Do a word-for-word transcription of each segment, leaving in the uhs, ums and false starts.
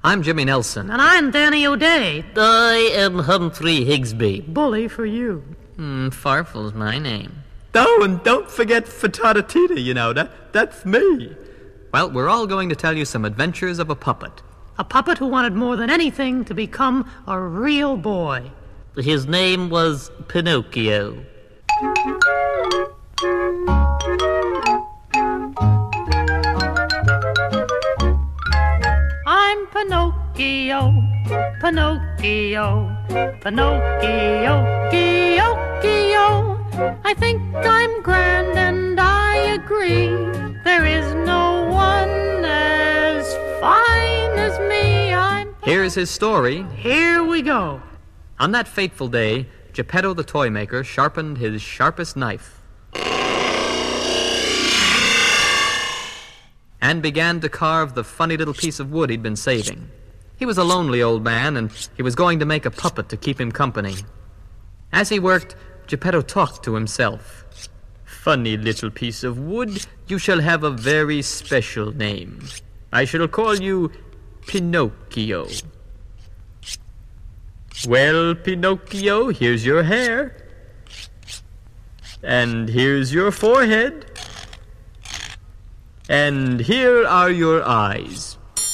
I'm Jimmy Nelson. And I'm Danny O'Day. I am Humphrey Higsby. Bully for you. Mm, Farfel's my name. Oh, and don't forget Fatata, you know, that, that's me. Well, we're all going to tell you some adventures of a puppet. A puppet who wanted more than anything to become a real boy. His name was Pinocchio. I'm Pinocchio, Pinocchio, Pinocchio, Pinocchio. I think I'm grand and I agree. There is no one as fine as me. I'm Here's his story. Here we go. On that fateful day, Geppetto the toy maker sharpened his sharpest knife and began to carve the funny little piece of wood he'd been saving. He was a lonely old man, and he was going to make a puppet to keep him company. As he worked, Geppetto talked to himself. "Funny little piece of wood, you shall have a very special name. I shall call you Pinocchio. Well, Pinocchio, here's your hair. And here's your forehead. And here are your eyes.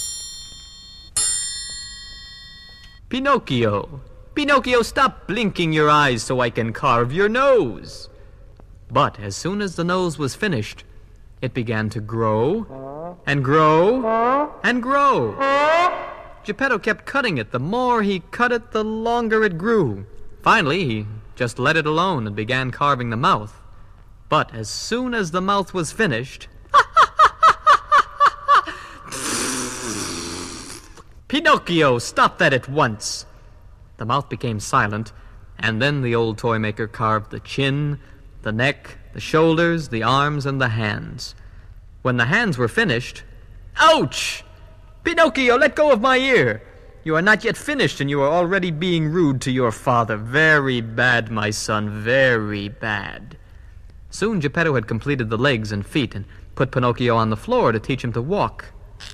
Pinocchio, Pinocchio, stop blinking your eyes so I can carve your nose." But as soon as the nose was finished, it began to grow and grow and grow. Geppetto kept cutting it. The more he cut it, the longer it grew. Finally, he just let it alone and began carving the mouth. But as soon as the mouth was finished, "Pinocchio, stop that at once!" The mouth became silent, and then the old toy maker carved the chin, the neck, the shoulders, the arms, and the hands. When the hands were finished, "Ouch! Pinocchio, let go of my ear! You are not yet finished, and you are already being rude to your father. Very bad, my son, very bad." Soon Geppetto had completed the legs and feet and put Pinocchio on the floor to teach him to walk.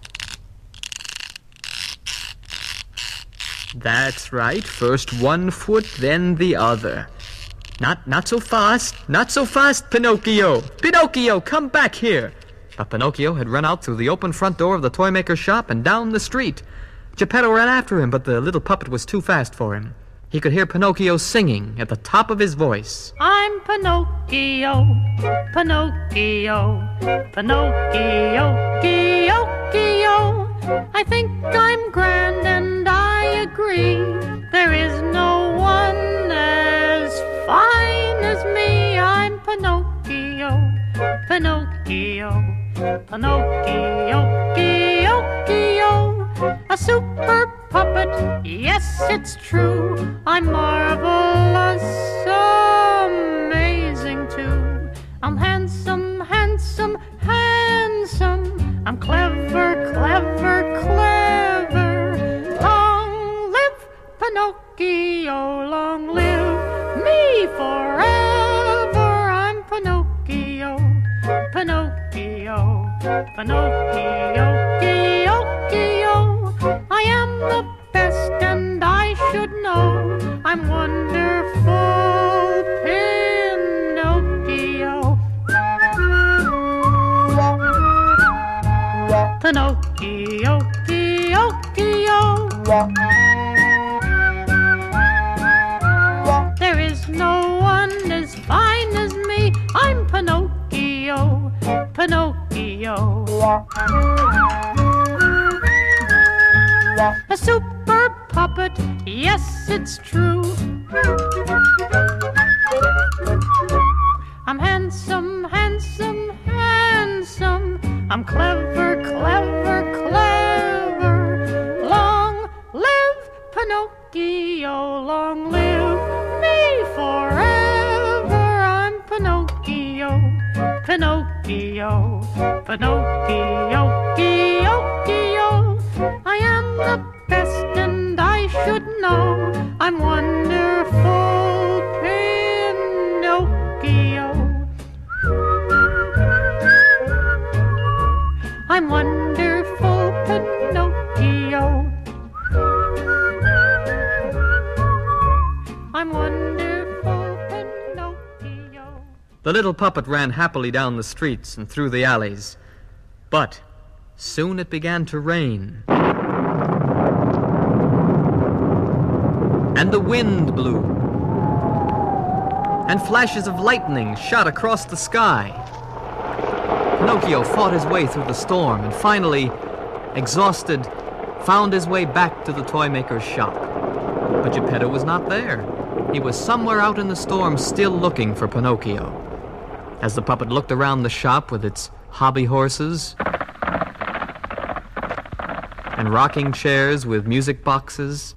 "That's right. First one foot, then the other. Not not so fast. Not so fast, Pinocchio. Pinocchio, come back here." But Pinocchio had run out through the open front door of the toy maker's shop and down the street. Geppetto ran after him, but the little puppet was too fast for him. He could hear Pinocchio singing at the top of his voice. I'm Pinocchio, Pinocchio, Pinocchio, Pinocchio. I think I'm grand and I agree. There is no one as fine as me. I'm Pinocchio, Pinocchio, Pinocchio, Pinocchio. A super puppet, yes, it's true. I'm marvelous, amazing too. I'm handsome, handsome, handsome. I'm clever, clever, clever. Long live Pinocchio, long live me forever. I'm Pinocchio, Pinocchio, Pinocchio, Pinocchio. I am the best and I should know. I'm wonderful Pinocchio. Pinocchio, Pinocchio. There is no one as fine as me. I'm Pinocchio, Pinocchio. A super puppet, yes, it's true. I'm handsome, handsome, handsome. I'm clever, clever, clever. Long live Pinocchio, long live me forever. I'm Pinocchio, Pinocchio, Pinocchio, Pinocchio. I am the best and I should know. I'm wonderful Pinocchio. I'm wonderful Pinocchio. The little puppet ran happily down the streets and through the alleys. But soon it began to rain. And the wind blew. And flashes of lightning shot across the sky. Pinocchio fought his way through the storm and finally, exhausted, found his way back to the toy maker's shop. But Geppetto was not there. He was somewhere out in the storm still looking for Pinocchio. As the puppet looked around the shop with its hobby horses and rocking chairs with music boxes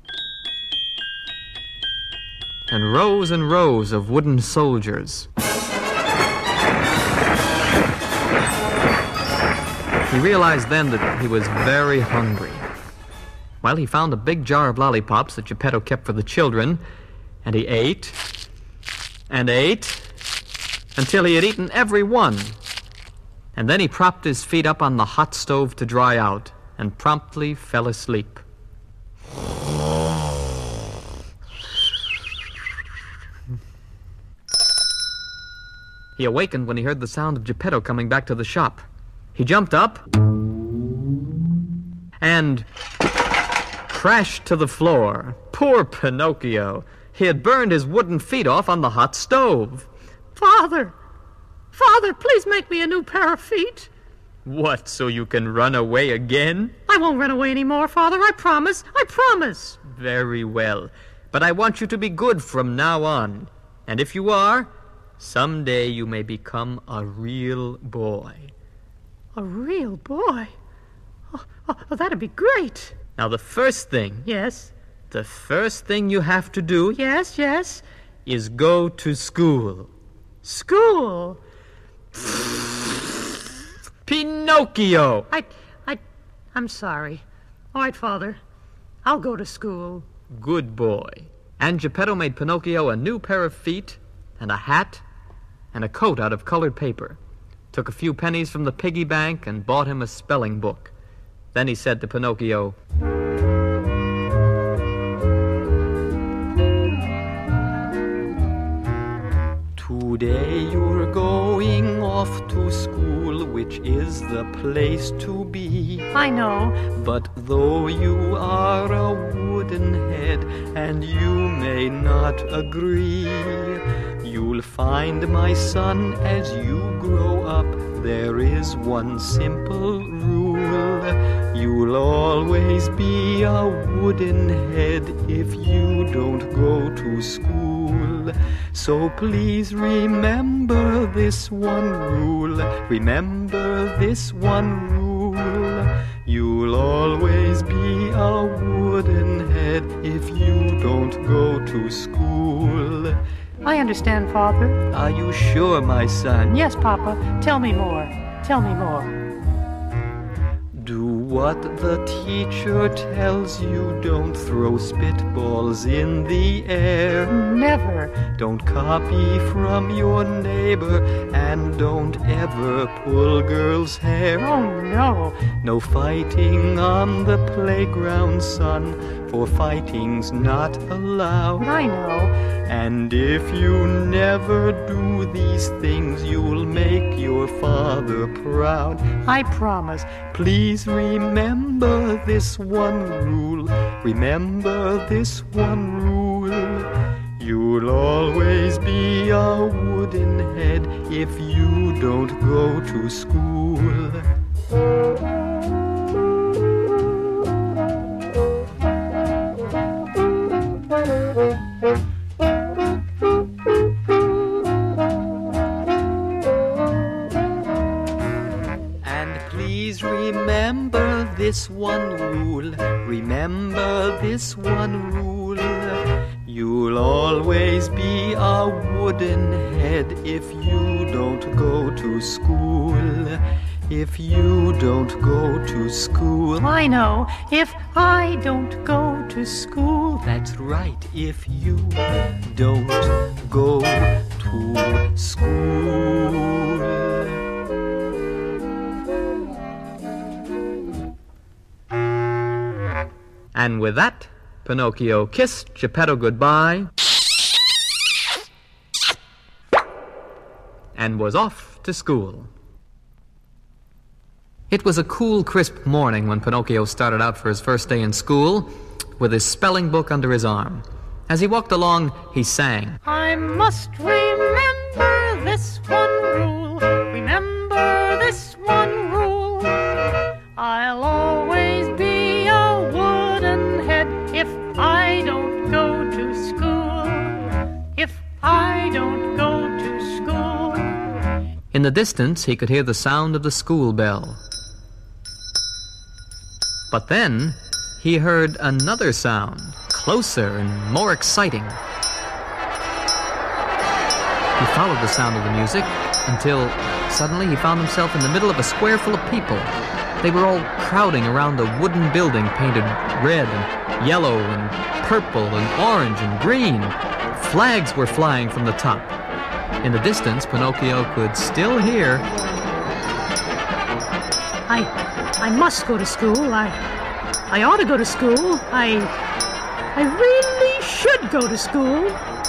and rows and rows of wooden soldiers, he realized then that he was very hungry. Well, he found a big jar of lollipops that Geppetto kept for the children, and he ate and ate until he had eaten every one. And then he propped his feet up on the hot stove to dry out and promptly fell asleep. He awakened when he heard the sound of Geppetto coming back to the shop. He jumped up and crashed to the floor. Poor Pinocchio. He had burned his wooden feet off on the hot stove. Father! Father, please make me a new pair of feet. What, so you can run away again? I won't run away anymore, Father. I promise. I promise. Very well. But I want you to be good from now on. And if you are, someday you may become a real boy. A real boy? Oh, oh, oh, that'd be great. Now, the first thing, Yes, the first thing you have to do yes, yes. is go to school. School. Pinocchio! I, I, I'm sorry. All right, Father. I'll go to school. Good boy. And Geppetto made Pinocchio a new pair of feet and a hat and a coat out of colored paper. Took a few pennies from the piggy bank and bought him a spelling book. Then he said to Pinocchio, "Today you're going off to school, which is the place to be. I know. But though you are a wooden head and you may not agree, you'll find, my son, as you grow up, there is one simple rule. You'll always be a wooden head if you don't go to school. So please remember this one rule. Remember this one rule. You'll always be a wooden head if you don't go to school." I understand, Father. Are you sure, my son? Yes, Papa. Tell me more. Tell me more. Do what the teacher tells you. Don't throw spitballs in the air. Never. Don't copy from your neighbor, and don't ever pull girls' hair. Oh, no. No fighting on the playground, son, for fighting's not allowed. I know. And if you never do these things, you'll make your father proud. I promise. Please remember this one rule. Remember this one rule. You'll always be a wooden head if you don't go to school. Please remember this one rule. Remember this one rule. You'll always be a wooden head if you don't go to school. If you don't go to school. I know. If I don't go to school. That's right. If you don't go to school. And with that, Pinocchio kissed Geppetto goodbye and was off to school. It was a cool, crisp morning when Pinocchio started out for his first day in school with his spelling book under his arm. As he walked along, he sang, I must remember this one rule, remember this one rule. I'll always be a wooden head if I don't go to school, if I don't go to school. In the distance, he could hear the sound of the school bell. But then, he heard another sound, closer and more exciting. He followed the sound of the music until suddenly he found himself in the middle of a square full of people. They were all crowding around a wooden building painted red and yellow and purple and orange and green. Flags were flying from the top. In the distance, Pinocchio could still hear, I I must go to school. I I ought to go to school. I I really should go to school.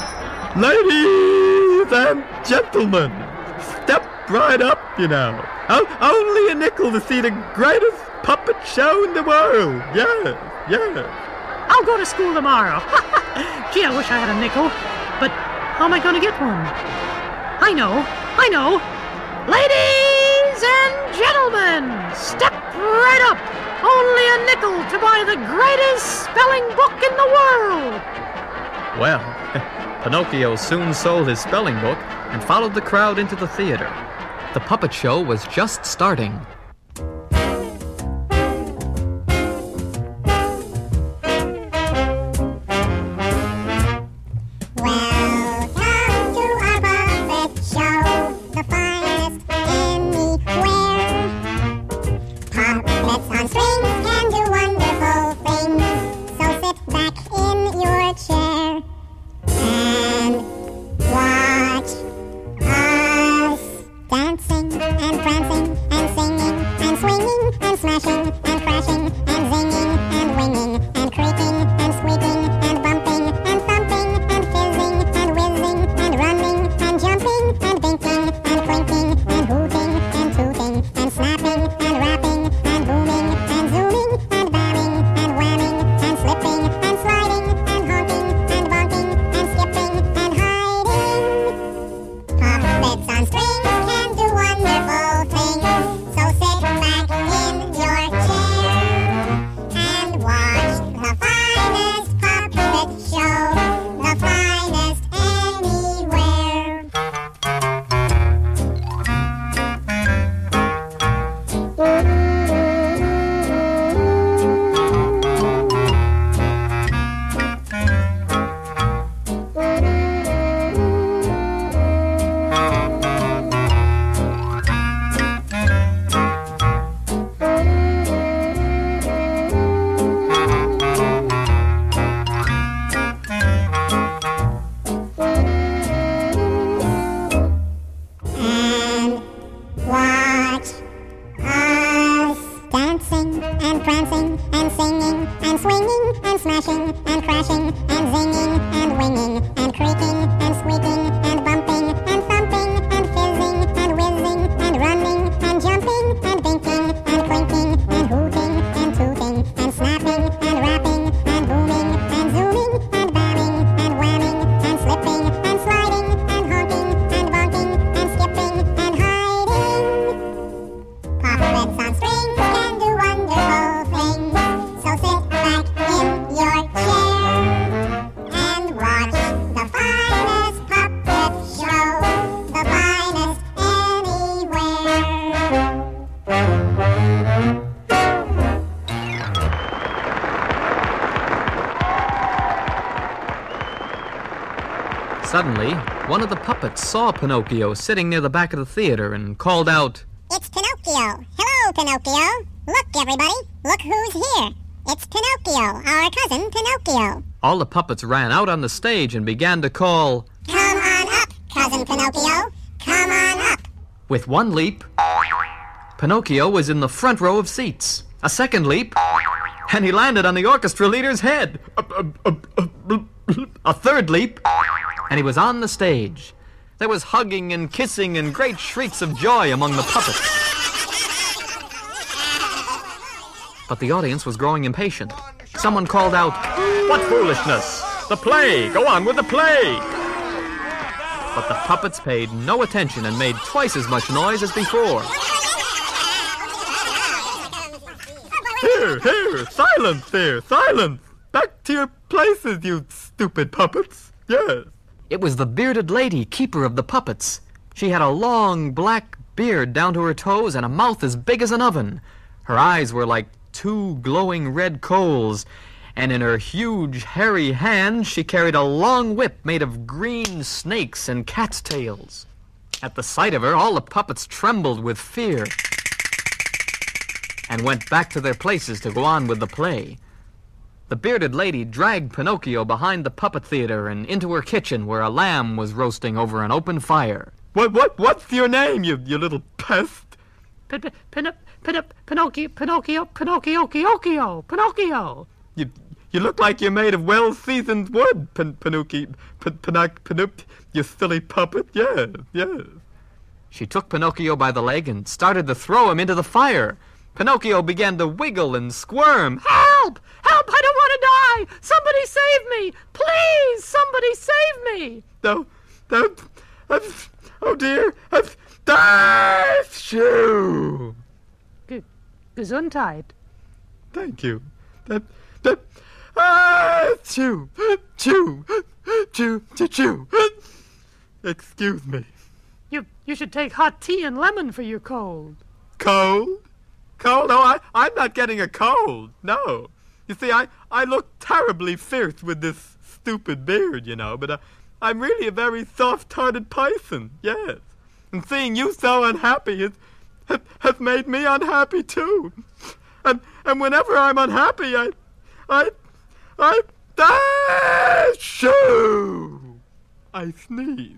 Ladies and gentlemen, step right up, you know. O- only a nickel to see the greatest puppet show in the world. Yeah, yeah. I'll go to school tomorrow. Gee, I wish I had a nickel. But how am I going to get one? I know, I know. Ladies and gentlemen, step right up. Only a nickel to buy the greatest spelling book in the world. well, Pinocchio soon sold his spelling book and followed the crowd into the theater. The puppet show was just starting. Suddenly, one of the puppets saw Pinocchio sitting near the back of the theater and called out, It's Pinocchio. Hello, Pinocchio. Look, everybody. Look who's here. It's Pinocchio, our cousin Pinocchio. All the puppets ran out on the stage and began to call, Come on up, cousin Pinocchio. Come on up. With one leap, Pinocchio was in the front row of seats. A second leap, and he landed on the orchestra leader's head. A, a, a, a, a third leap, and he was on the stage. There was hugging and kissing and great shrieks of joy among the puppets. But the audience was growing impatient. Someone called out, What foolishness! The play! Go on with the play! but the puppets paid no attention and made twice as much noise as before. Here, here! Silence there! Silence! Back to your places, you stupid puppets! Yes! It was the bearded lady, keeper of the puppets. She had a long black beard down to her toes and a mouth as big as an oven. Her eyes were like two glowing red coals, and in her huge, hairy hands she carried a long whip made of green snakes and cat's tails. At the sight of her, all the puppets trembled with fear and went back to their places to go on with the play. The bearded lady dragged Pinocchio behind the puppet theater and into her kitchen where a lamb was roasting over an open fire. What, what, what's your name, you, you little pest? Pin- pin- pin- pin- Pinocchio, Pinocchio, Pinocchio, Pinocchio, Pinocchio. You, you look like you're made of well-seasoned wood, Pin, Pinocchio, Pin, Pinoc, Pinoc, you silly puppet. Yes, yes. She took Pinocchio by the leg and started to throw him into the fire. Pinocchio began to wiggle and squirm. Help! Help! I don't want to die! Somebody save me! Please! Somebody save me! No, no, I've, oh dear, I've, dive shoe! G- Gesundheit. Thank you. That, that, ah, chew, chew, chew, chew, chew. Excuse me. You you should take hot tea and lemon for your cold. Cold? Cold? No, I, I'm not getting a cold. No. You see, I, I look terribly fierce with this stupid beard, you know, but I, I'm really a very soft-hearted person, yes. And seeing you so unhappy has, has, has made me unhappy, too. And and whenever I'm unhappy, I, I, I, ah, shoo! I sneeze.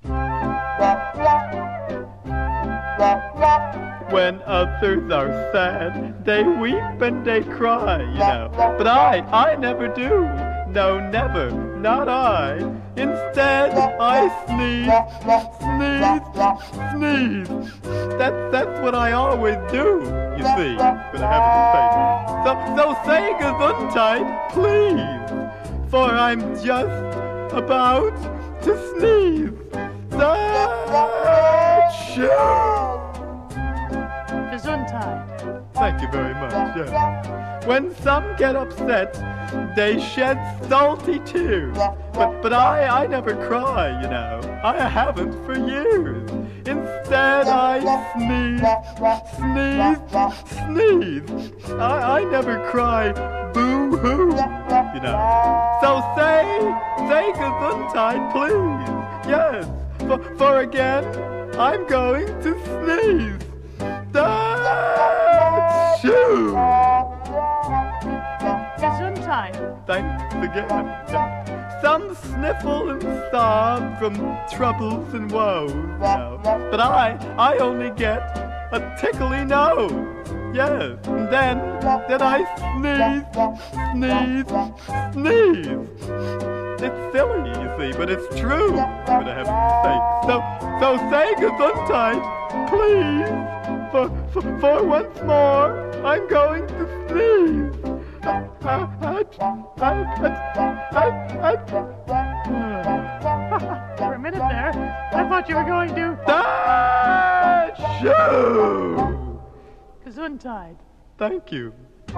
When others are sad, they weep and they cry, you know. But I, I never do. No, never. Not I. Instead, I sneeze, sneeze, sneeze. That's, that's what I always do, you see. But I haven't So, so say Gesundheit, please. For I'm just about to sneeze. Achoo! Gesundheit. Thank you very much, yes. When some get upset, they shed salty tears. But but I, I never cry, you know. I haven't for years. Instead I sneeze, sneeze, sneeze. I, I never cry boo-hoo, you know. So say, say Gesundheit, please. Yes, for, for again, I'm going to sneeze. Achoo! Gesundheit. Thanks again. Some sniffle and sob from troubles and woes, you know. But I, I only get a tickly nose. Yes, and then, then I sneeze, sneeze, sneeze. It's silly, you see, but it's true, for the heaven's sake. So, so say Gesundheit, please. For, for, for once more, I'm going to sneeze. For a minute there, I thought you were going to. Achoo! Gesundheit. Thank you.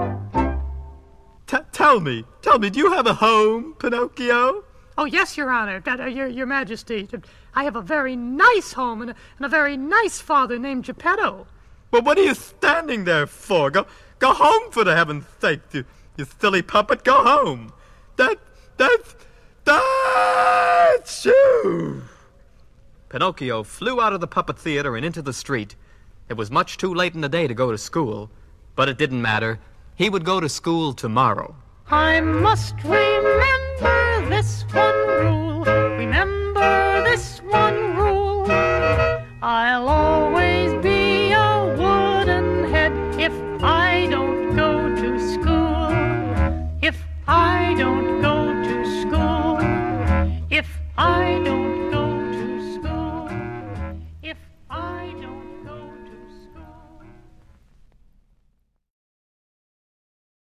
T- tell me, tell me, do you have a home, Pinocchio? Oh, yes, Your Honor, uh, your, your Majesty. I have a very nice home and a, and a very nice father named Geppetto. Well, what are you standing there for? Go, go home, for the heaven's sake, you, you silly puppet. Go home. That, that's, that's you. Pinocchio flew out of the puppet theater and into the street. It was much too late in the day to go to school, but it didn't matter. He would go to school tomorrow. I must remember this one rule. Remember this one rule. I'll always be a wooden head if I don't go to school. If I don't go to school. If I don't